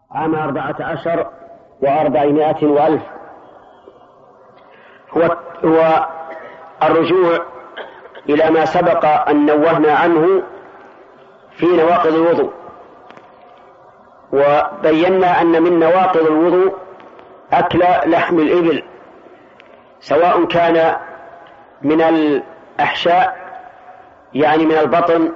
عام 14,400 هو الرجوع إلى ما سبق أن نوهنا عنه في نواقض الوضوء، وبينا أن من نواقض الوضوء أكل لحم الإبل، سواء كان من الأحشاء يعني من البطن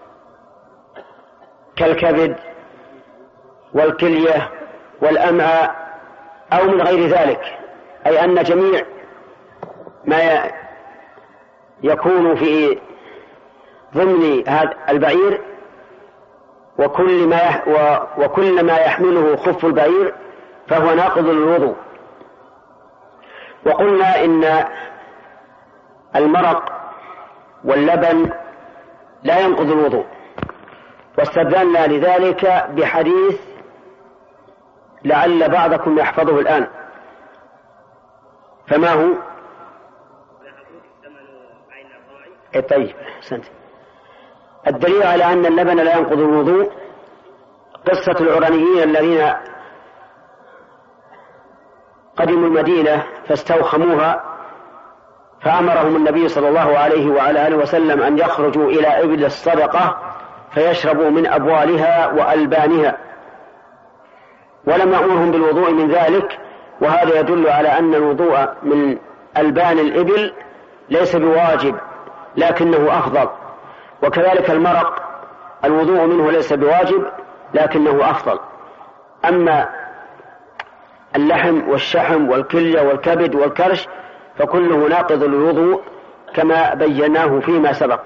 كالكبد والكلية والأمعاء، أو من غير ذلك، أي أن جميع ما يكون في ضمن هذا البعير وكل ما يحمله خف البعير فهو ناقض للوضوء. وقلنا إن المرق واللبن لا ينقض الوضوء، واستدلنا لذلك بحديث لعل بعضكم يحفظه الآن، فما هو؟ طيب، أحسنت. الدليل على أن اللبن لا ينقض الوضوء قصة العرانيين الذين قدموا المدينة فاستوخموها، فأمرهم النبي صلى الله عليه وعلى آله وسلم أن يخرجوا إلى إبل الصدقة فيشربوا من أبوالها وألبانها، ولم يأمرهم بالوضوء من ذلك، وهذا يدل على أن الوضوء من ألبان الإبل ليس بواجب لكنه أفضل، وكذلك المرق الوضوء منه ليس بواجب لكنه أفضل. أما اللحم والشحم والكلية والكبد والكرش فكله ناقض للوضوء كما بيناه فيما سبق.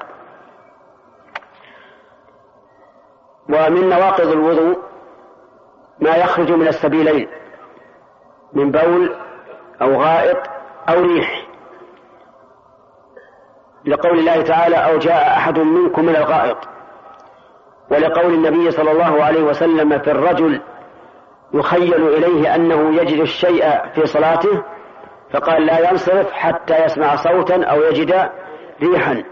ومن نواقض الوضوء ما يخرج من السبيلين من بول أو غائط أو ريح، لقول الله تعالى: أو جاء أحد منكم من الغائط، ولقول النبي صلى الله عليه وسلم في الرجل يخيل إليه أنه يجد الشيء في صلاته فقال: لا ينصرف حتى يسمع صوتا أو يجد ريحا.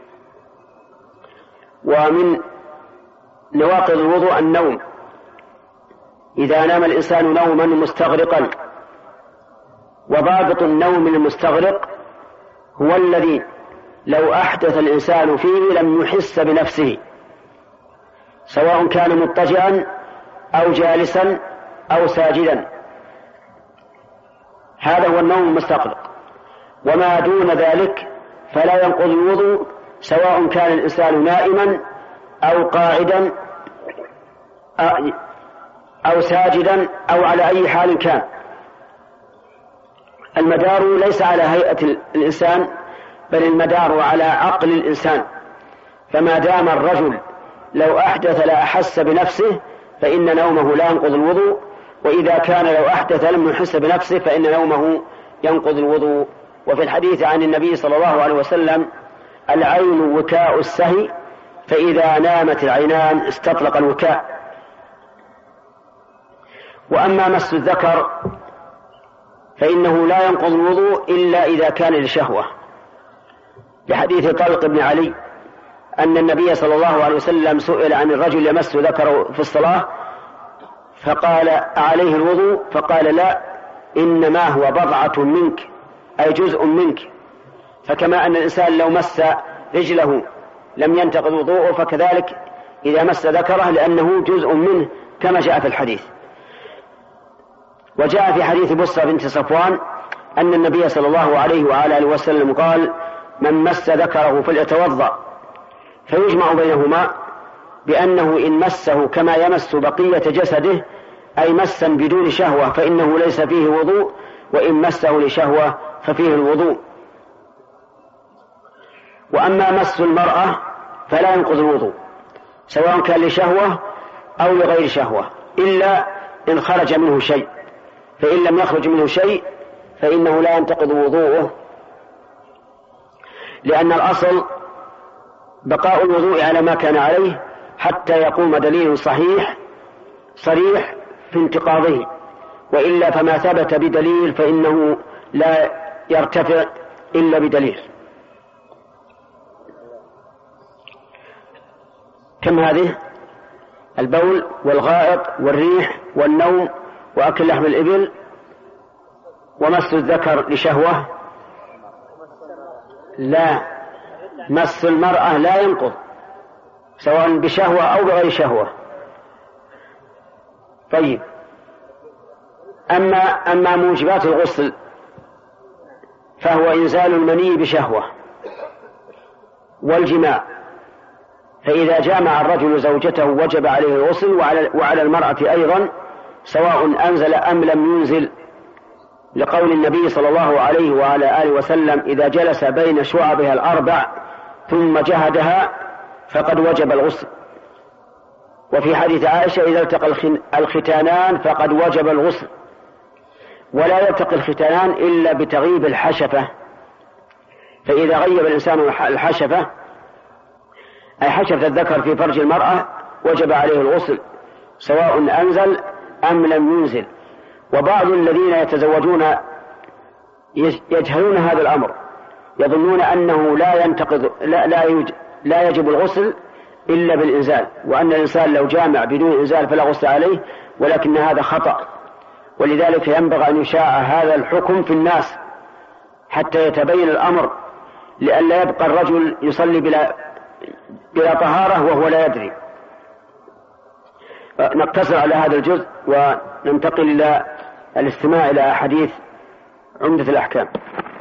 ومن نواقض الوضوء النوم، إذا نام الإنسان نوما مستغرقا، وضابط النوم المستغرق هو الذي لو أحدث الإنسان فيه لم يحس بنفسه، سواء كان مضطجعا أو جالسا أو ساجدا، هذا هو النوم المستغرق. وما دون ذلك فلا ينقض الوضوء، سواء كان الإنسان نائما أو قاعدا أو ساجدا أو على أي حال كان. المدار ليس على هيئة الإنسان بل المدار على عقل الإنسان، فما دام الرجل لو أحدث لا أحس بنفسه فإن نومه لا ينقض الوضوء، وإذا كان لو أحدث لم يحس بنفسه فإن نومه ينقض الوضوء. وفي الحديث عن النبي صلى الله عليه وسلم: العين وكاء السهي، فإذا نامت العينان استطلق الوكاء. وأما مس الذكر فإنه لا ينقض الوضوء إلا إذا كان لشهوة، لحديث طلق بن علي أن النبي صلى الله عليه وسلم سئل عن الرجل يمس ذكره في الصلاة فقال: أعليه الوضوء؟ فقال: لا، إنما هو بضعة منك، أي جزء منك. فكما أن الإنسان لو مس رجله لم ينتقض وضوءه، فكذلك إذا مس ذكره لأنه جزء منه كما جاء في الحديث. وجاء في حديث بصرة بنت صفوان أن النبي صلى الله عليه وعلى آله وسلم قال: من مس ذكره فليتوضأ. فيجمع بينهما بأنه إن مسه كما يمس بقية جسده، أي مسا بدون شهوة، فإنه ليس فيه وضوء، وإن مسه لشهوة ففيه الوضوء. وأما مس المرأة فلا ينقض الوضوء، سواء كان لشهوة أو لغير شهوة، إلا إن خرج منه شيء، فإن لم يخرج منه شيء فإنه لا ينتقض وضوءه، لأن الأصل بقاء الوضوء على ما كان عليه حتى يقوم دليل صريح في انتقاضه، وإلا فما ثبت بدليل فإنه لا يرتفع إلا بدليل. كم هذه؟ البول والغائط والريح والنوم وأكل لحم الإبل ومس الذكر لشهوة. لا، مس المرأة لا ينقض سواء بشهوة أو بغير شهوة. طيب، أما موجبات الغسل فهو إنزال المني بشهوة والجماع، فإذا جامع الرجل زوجته وجب عليه الغسل، وعلى المرأة أيضا سواء أنزل أم لم ينزل، لقول النبي صلى الله عليه وعلى آله وسلم: إذا جلس بين شعبها الأربع ثم جهدها فقد وجب الغسل. وفي حديث عائشة: إذا التقى الختانان فقد وجب الغسل. ولا يلتقي الختانان إلا بتغيب الحشفة، فإذا غيب الإنسان الحشفة أي حشفة الذكر في فرج المرأة وجب عليه الغسل سواء أنزل أم لم ينزل. وبعض الذين يتزوجون يجهلون هذا الأمر، يظنون أنه لا يجب الغسل إلا بالإنزال، وأن الإنسان لو جامع بدون إنزال فلا غسل عليه، ولكن هذا خطأ. ولذلك ينبغي أن يشاع هذا الحكم في الناس حتى يتبين الأمر، لئلا يبقى الرجل يصلي بلا طهارة وهو لا يدري. نقتصر على هذا الجزء وننتقل إلى الاستماع إلى حديث عمدة الأحكام.